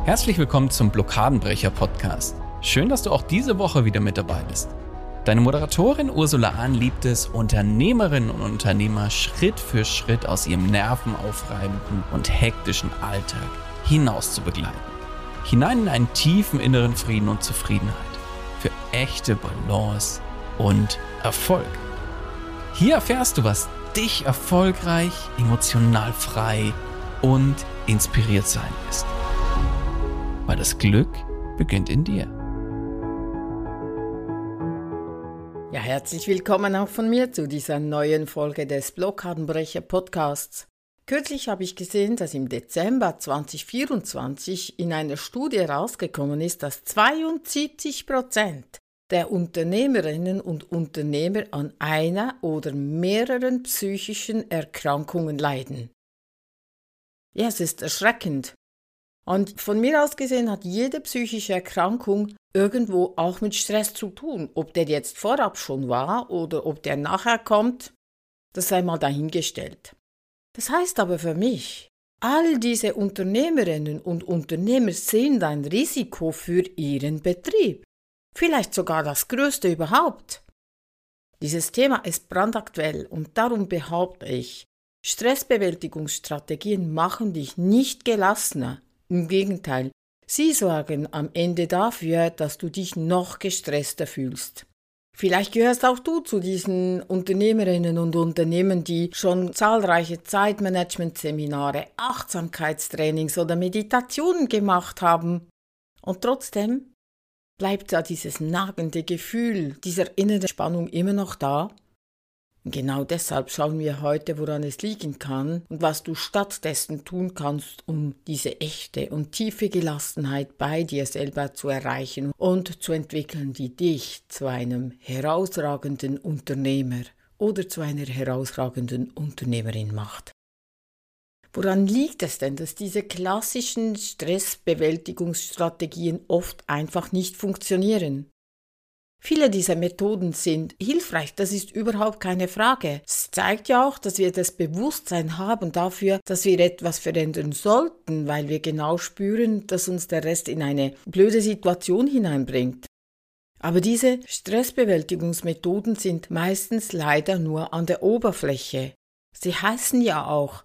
Herzlich willkommen zum Blockadenbrecher-Podcast. Schön, dass du auch diese Woche wieder mit dabei bist. Deine Moderatorin Ursula Ahn liebt es, Unternehmerinnen und Unternehmer Schritt für Schritt aus ihrem nervenaufreibenden und hektischen Alltag hinaus zu begleiten. Hinein in einen tiefen inneren Frieden und Zufriedenheit. Für echte Balance und Erfolg. Hier erfährst du, was dich erfolgreich, emotional frei und inspiriert sein lässt. Weil das Glück beginnt in dir. Ja, herzlich willkommen auch von mir zu dieser neuen Folge des Blockadenbrecher Podcasts. Kürzlich habe ich gesehen, dass im Dezember 2024 in einer Studie herausgekommen ist, dass 72% der Unternehmerinnen und Unternehmer an einer oder mehreren psychischen Erkrankungen leiden. Ja, es ist erschreckend. Und von mir aus gesehen hat jede psychische Erkrankung irgendwo auch mit Stress zu tun. Ob der jetzt vorab schon war oder ob der nachher kommt, das sei mal dahingestellt. Das heißt aber für mich, all diese Unternehmerinnen und Unternehmer sehen ein Risiko für ihren Betrieb. Vielleicht sogar das größte überhaupt. Dieses Thema ist brandaktuell und darum behaupte ich, Stressbewältigungsstrategien machen dich nicht gelassener. Im Gegenteil, sie sorgen am Ende dafür, dass du dich noch gestresster fühlst. Vielleicht gehörst auch du zu diesen Unternehmerinnen und Unternehmern, die schon zahlreiche Zeitmanagement-Seminare, Achtsamkeitstrainings oder Meditationen gemacht haben. Und trotzdem bleibt da dieses nagende Gefühl dieser inneren Spannung immer noch da. Und genau deshalb schauen wir heute, woran es liegen kann und was du stattdessen tun kannst, um diese echte und tiefe Gelassenheit bei dir selber zu erreichen und zu entwickeln, die dich zu einem herausragenden Unternehmer oder zu einer herausragenden Unternehmerin macht. Woran liegt es denn, dass diese klassischen Stressbewältigungsstrategien oft einfach nicht funktionieren? Viele dieser Methoden sind hilfreich, das ist überhaupt keine Frage. Es zeigt ja auch, dass wir das Bewusstsein haben dafür, dass wir etwas verändern sollten, weil wir genau spüren, dass uns der Rest in eine blöde Situation hineinbringt. Aber diese Stressbewältigungsmethoden sind meistens leider nur an der Oberfläche. Sie heißen ja auch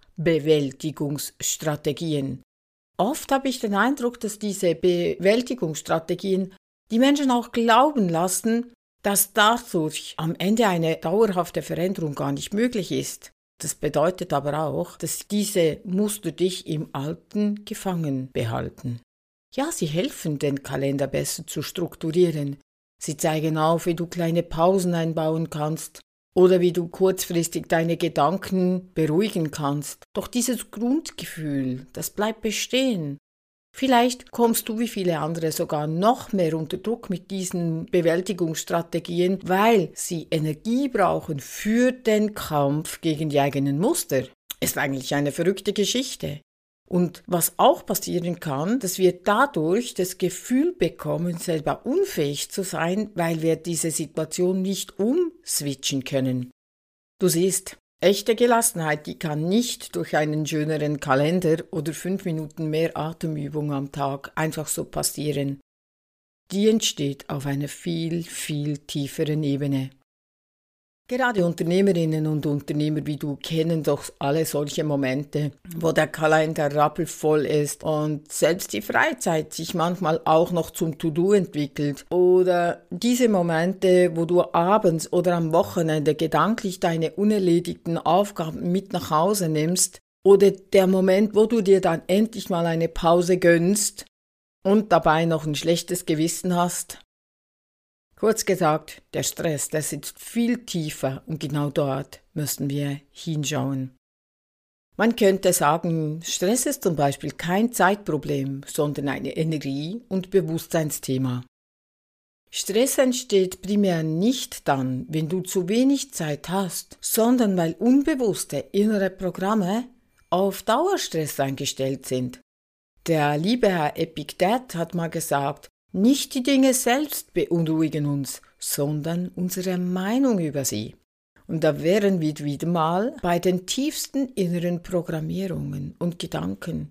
Bewältigungsstrategien. Oft habe ich den Eindruck, dass diese Bewältigungsstrategien die Menschen auch glauben lassen, dass dadurch am Ende eine dauerhafte Veränderung gar nicht möglich ist. Das bedeutet aber auch, dass diese Muster dich im Alten gefangen behalten. Ja, sie helfen, den Kalender besser zu strukturieren. Sie zeigen auf, wie du kleine Pausen einbauen kannst oder wie du kurzfristig deine Gedanken beruhigen kannst. Doch dieses Grundgefühl, das bleibt bestehen. Vielleicht kommst du wie viele andere sogar noch mehr unter Druck mit diesen Bewältigungsstrategien, weil sie Energie brauchen für den Kampf gegen die eigenen Muster. Ist eigentlich eine verrückte Geschichte. Und was auch passieren kann, dass wir dadurch das Gefühl bekommen, selber unfähig zu sein, weil wir diese Situation nicht umswitchen können. Du siehst, echte Gelassenheit, die kann nicht durch einen schöneren Kalender oder 5 Minuten mehr Atemübung am Tag einfach so passieren. Die entsteht auf einer viel, viel tieferen Ebene. Gerade Unternehmerinnen und Unternehmer wie du kennen doch alle solche Momente, wo der Kalender rappelvoll ist und selbst die Freizeit sich manchmal auch noch zum To-Do entwickelt. Oder diese Momente, wo du abends oder am Wochenende gedanklich deine unerledigten Aufgaben mit nach Hause nimmst. Oder der Moment, wo du dir dann endlich mal eine Pause gönnst und dabei noch ein schlechtes Gewissen hast. Kurz gesagt, der Stress, der sitzt viel tiefer und genau dort müssen wir hinschauen. Man könnte sagen, Stress ist zum Beispiel kein Zeitproblem, sondern ein Energie- und Bewusstseinsthema. Stress entsteht primär nicht dann, wenn du zu wenig Zeit hast, sondern weil unbewusste innere Programme auf Dauerstress eingestellt sind. Der liebe Herr Epiktet hat mal gesagt, nicht die Dinge selbst beunruhigen uns, sondern unsere Meinung über sie. Und da wären wir wieder mal bei den tiefsten inneren Programmierungen und Gedanken.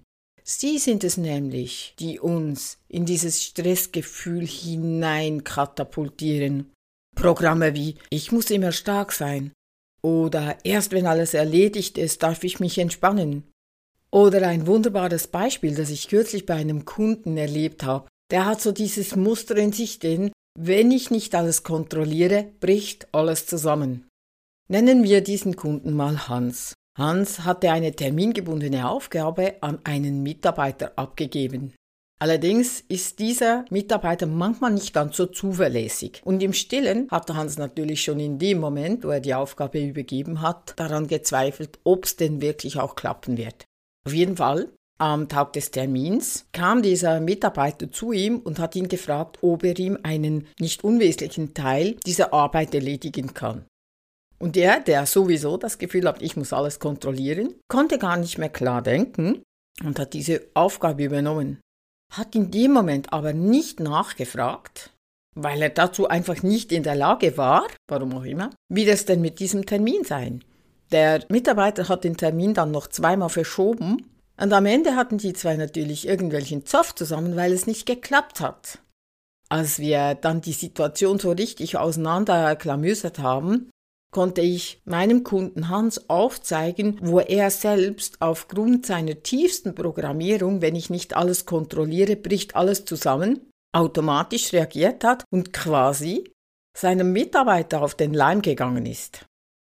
Sie sind es nämlich, die uns in dieses Stressgefühl hinein katapultieren. Programme wie „Ich muss immer stark sein" oder „Erst wenn alles erledigt ist, darf ich mich entspannen." Oder ein wunderbares Beispiel, das ich kürzlich bei einem Kunden erlebt habe. Der hat so dieses Muster in sich drin: Wenn ich nicht alles kontrolliere, bricht alles zusammen. Nennen wir diesen Kunden mal Hans. Hans hatte eine termingebundene Aufgabe an einen Mitarbeiter abgegeben. Allerdings ist dieser Mitarbeiter manchmal nicht ganz so zuverlässig. Und im Stillen hatte Hans natürlich schon in dem Moment, wo er die Aufgabe übergeben hat, daran gezweifelt, ob es denn wirklich auch klappen wird. Auf jeden Fall, am Tag des Termins kam dieser Mitarbeiter zu ihm und hat ihn gefragt, ob er ihm einen nicht unwesentlichen Teil dieser Arbeit erledigen kann. Und er, der sowieso das Gefühl hat, ich muss alles kontrollieren, konnte gar nicht mehr klar denken und hat diese Aufgabe übernommen. Hat in dem Moment aber nicht nachgefragt, weil er dazu einfach nicht in der Lage war, warum auch immer, wie das denn mit diesem Termin sei. Der Mitarbeiter hat den Termin dann noch zweimal verschoben und am Ende hatten die zwei natürlich irgendwelchen Zoff zusammen, weil es nicht geklappt hat. Als wir dann die Situation so richtig auseinanderklamüsert haben, konnte ich meinem Kunden Hans aufzeigen, wo er selbst aufgrund seiner tiefsten Programmierung, wenn ich nicht alles kontrolliere, bricht alles zusammen, automatisch reagiert hat und quasi seinem Mitarbeiter auf den Leim gegangen ist.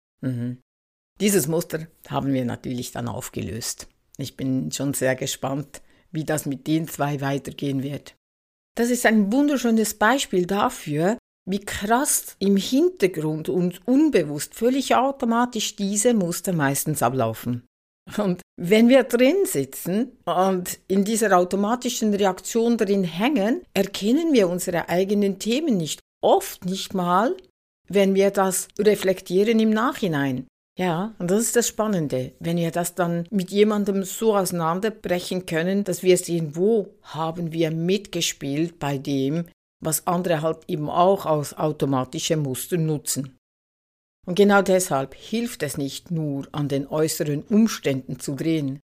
Dieses Muster haben wir natürlich dann aufgelöst. Ich bin schon sehr gespannt, wie das mit den zwei weitergehen wird. Das ist ein wunderschönes Beispiel dafür, wie krass im Hintergrund und unbewusst völlig automatisch diese Muster meistens ablaufen. Und wenn wir drin sitzen und in dieser automatischen Reaktion drin hängen, erkennen wir unsere eigenen Themen nicht, oft nicht mal, wenn wir das reflektieren im Nachhinein. Ja, und das ist das Spannende, wenn wir das dann mit jemandem so auseinanderbrechen können, dass wir sehen, wo haben wir mitgespielt bei dem, was andere halt eben auch als automatische Muster nutzen. Und genau deshalb hilft es nicht nur, an den äußeren Umständen zu drehen.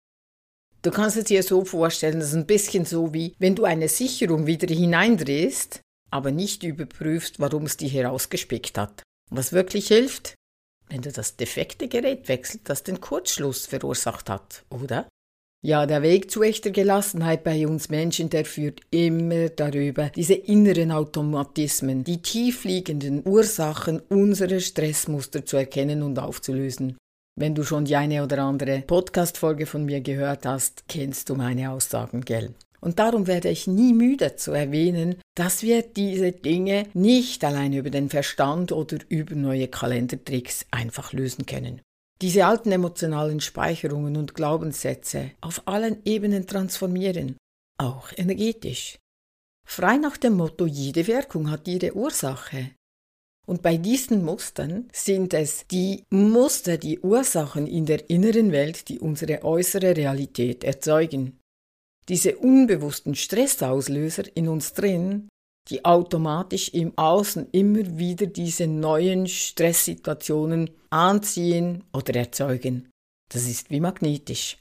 Du kannst es dir so vorstellen, das ist ein bisschen so wie, wenn du eine Sicherung wieder hineindrehst, aber nicht überprüfst, warum es die herausgespickt hat. Was wirklich hilft? Wenn du das defekte Gerät wechselst, das den Kurzschluss verursacht hat, oder? Ja, der Weg zu echter Gelassenheit bei uns Menschen, der führt immer darüber, diese inneren Automatismen, die tiefliegenden Ursachen unserer Stressmuster zu erkennen und aufzulösen. Wenn du schon die eine oder andere Podcast-Folge von mir gehört hast, kennst du meine Aussagen, gell? Und darum werde ich nie müde zu erwähnen, dass wir diese Dinge nicht allein über den Verstand oder über neue Kalendertricks einfach lösen können. Diese alten emotionalen Speicherungen und Glaubenssätze auf allen Ebenen transformieren, auch energetisch. Frei nach dem Motto, jede Wirkung hat ihre Ursache. Und bei diesen Mustern sind es die Muster, die Ursachen in der inneren Welt, die unsere äußere Realität erzeugen. Diese unbewussten Stressauslöser in uns drin, die automatisch im Außen immer wieder diese neuen Stresssituationen anziehen oder erzeugen. Das ist wie magnetisch.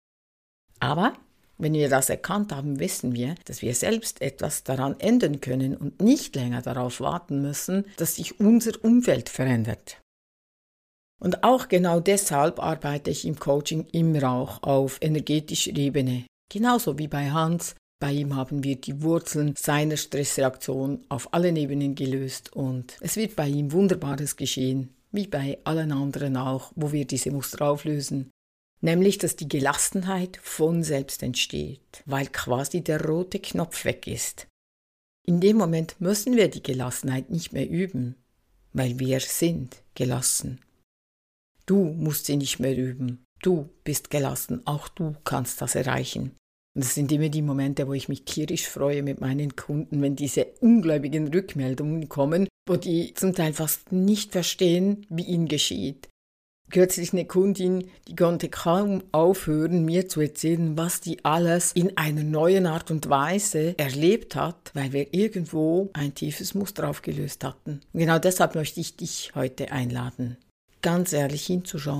Aber wenn wir das erkannt haben, wissen wir, dass wir selbst etwas daran ändern können und nicht länger darauf warten müssen, dass sich unser Umfeld verändert. Und auch genau deshalb arbeite ich im Coaching immer auch auf energetischer Ebene. Genauso wie bei Hans. Bei ihm haben wir die Wurzeln seiner Stressreaktion auf allen Ebenen gelöst und es wird bei ihm Wunderbares geschehen, wie bei allen anderen auch, wo wir diese Muster auflösen. Nämlich, dass die Gelassenheit von selbst entsteht, weil quasi der rote Knopf weg ist. In dem Moment müssen wir die Gelassenheit nicht mehr üben, weil wir sind gelassen. Du musst sie nicht mehr üben, du bist gelassen, auch du kannst das erreichen. Und das sind immer die Momente, wo ich mich tierisch freue mit meinen Kunden, wenn diese ungläubigen Rückmeldungen kommen, wo die zum Teil fast nicht verstehen, wie ihnen geschieht. Kürzlich eine Kundin, die konnte kaum aufhören, mir zu erzählen, was die alles in einer neuen Art und Weise erlebt hat, weil wir irgendwo ein tiefes Muster aufgelöst hatten. Und genau deshalb möchte ich dich heute einladen, ganz ehrlich hinzuschauen.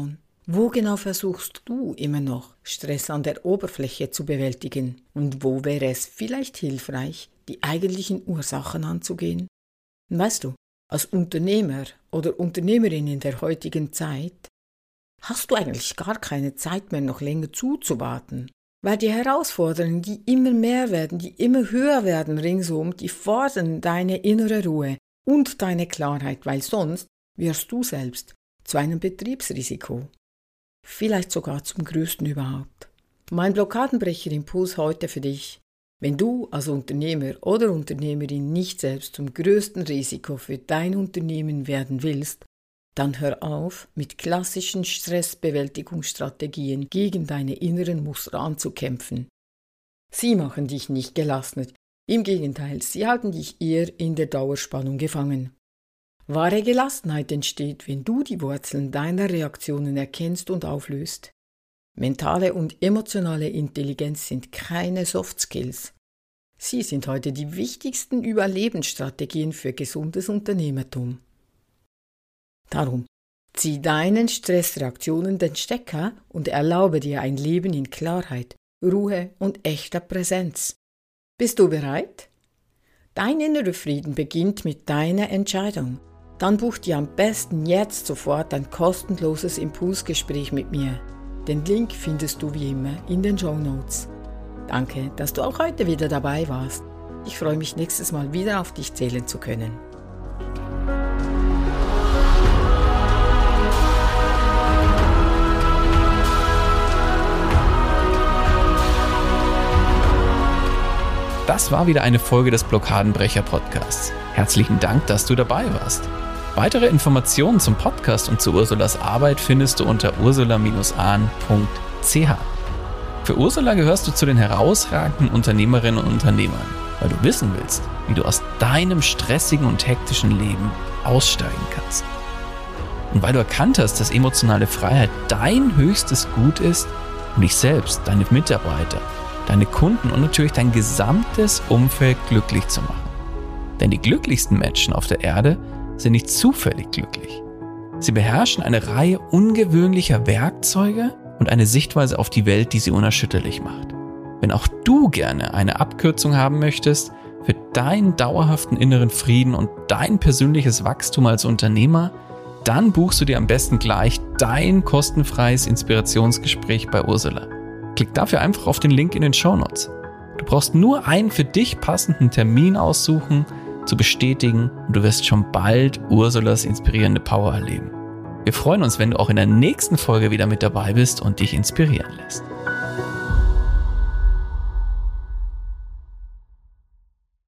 Wo genau versuchst du immer noch, Stress an der Oberfläche zu bewältigen? Und wo wäre es vielleicht hilfreich, die eigentlichen Ursachen anzugehen? Und weißt du, als Unternehmer oder Unternehmerin in der heutigen Zeit hast du eigentlich gar keine Zeit mehr, noch länger zuzuwarten. Weil die Herausforderungen, die immer mehr werden, die immer höher werden ringsum, die fordern deine innere Ruhe und deine Klarheit, weil sonst wirst du selbst zu einem Betriebsrisiko. Vielleicht sogar zum größten überhaupt. Mein Blockadenbrecher-Impuls heute für dich: Wenn du als Unternehmer oder Unternehmerin nicht selbst zum größten Risiko für dein Unternehmen werden willst, dann hör auf, mit klassischen Stressbewältigungsstrategien gegen deine inneren Muster anzukämpfen. Sie machen dich nicht gelassener, im Gegenteil, sie halten dich eher in der Dauerspannung gefangen. Wahre Gelassenheit entsteht, wenn du die Wurzeln deiner Reaktionen erkennst und auflöst. Mentale und emotionale Intelligenz sind keine Soft Skills. Sie sind heute die wichtigsten Überlebensstrategien für gesundes Unternehmertum. Darum, zieh deinen Stressreaktionen den Stecker und erlaube dir ein Leben in Klarheit, Ruhe und echter Präsenz. Bist du bereit? Dein innerer Frieden beginnt mit deiner Entscheidung. Dann buch dir am besten jetzt sofort ein kostenloses Impulsgespräch mit mir. Den Link findest du wie immer in den Shownotes. Danke, dass du auch heute wieder dabei warst. Ich freue mich, nächstes Mal wieder auf dich zählen zu können. Das war wieder eine Folge des Blockadenbrecher-Podcasts. Herzlichen Dank, dass du dabei warst. Weitere Informationen zum Podcast und zu Ursulas Arbeit findest du unter ursula-ahn.ch. Für Ursula gehörst du zu den herausragenden Unternehmerinnen und Unternehmern, weil du wissen willst, wie du aus deinem stressigen und hektischen Leben aussteigen kannst. Und weil du erkannt hast, dass emotionale Freiheit dein höchstes Gut ist, um dich selbst, deine Mitarbeiter, deine Kunden und natürlich dein gesamtes Umfeld glücklich zu machen. Denn die glücklichsten Menschen auf der Erde sind nicht zufällig glücklich. Sie beherrschen eine Reihe ungewöhnlicher Werkzeuge und eine Sichtweise auf die Welt, die sie unerschütterlich macht. Wenn auch du gerne eine Abkürzung haben möchtest für deinen dauerhaften inneren Frieden und dein persönliches Wachstum als Unternehmer, dann buchst du dir am besten gleich dein kostenfreies Inspirationsgespräch bei Ursula. Klick dafür einfach auf den Link in den Shownotes. Du brauchst nur einen für dich passenden Termin aussuchen, zu bestätigen und du wirst schon bald Ursulas inspirierende Power erleben. Wir freuen uns, wenn du auch in der nächsten Folge wieder mit dabei bist und dich inspirieren lässt.